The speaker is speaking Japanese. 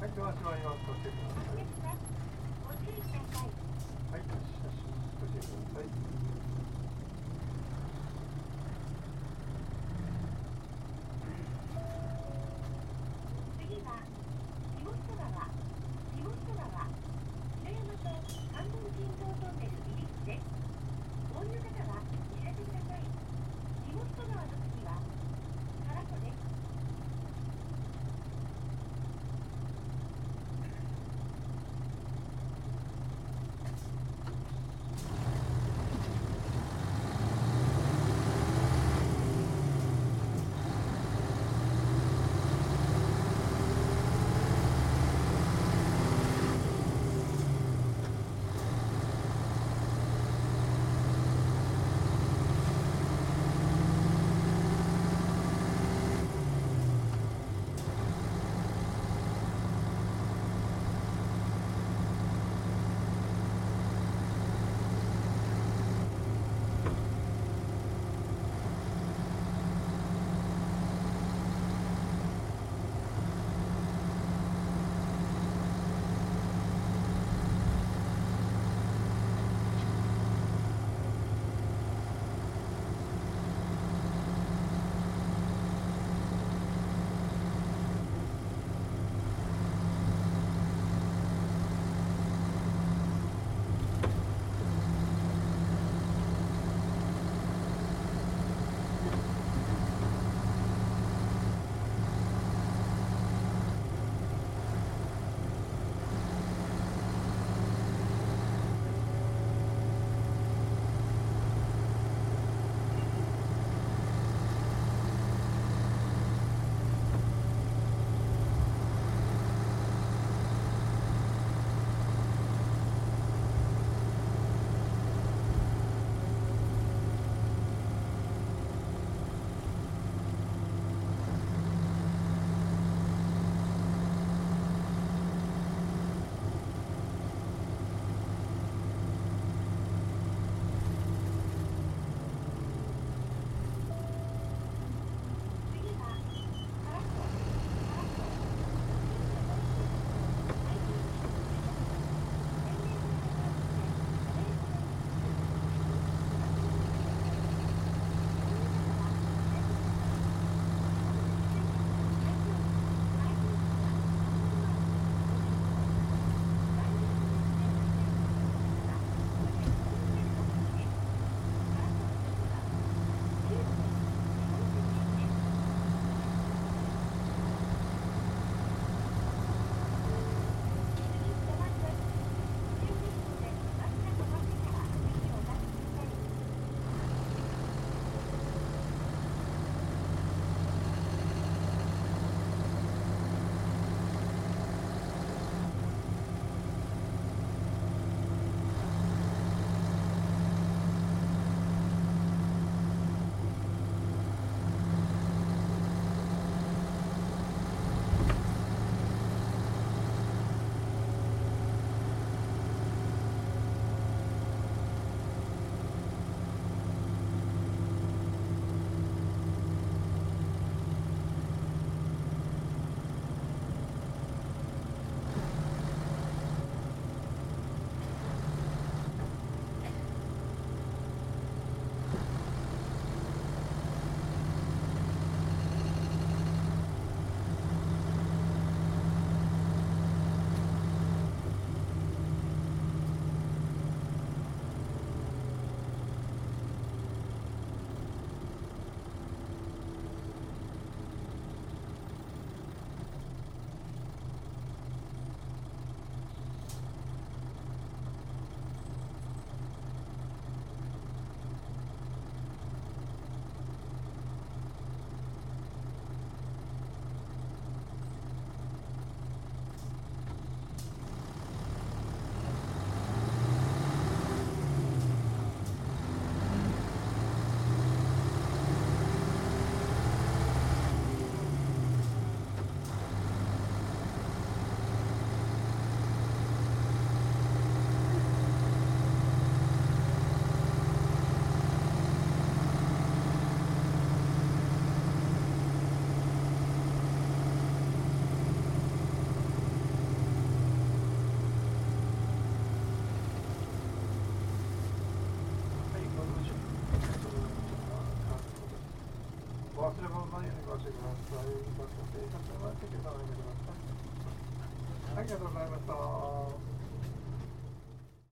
はい、ドア閉まります。ご注意ください。 ご注意ください。 はい、ご注意ください。 次は下北川平山と関門人道トンネル入り口です。お降りの方はお知らせください。下北川の次は唐戸です。 はい、 忘れ物ないようにご注意ください。ご注意ください。ありがとうございました。